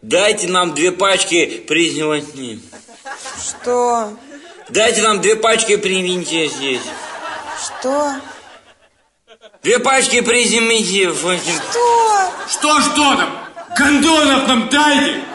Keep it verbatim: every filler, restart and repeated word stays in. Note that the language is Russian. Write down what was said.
Дайте нам две пачки презерватива. Что? Дайте нам две пачки привинтия здесь. Что? Две пачки презервативов. Что? Что, что там? Кондонов нам дайте!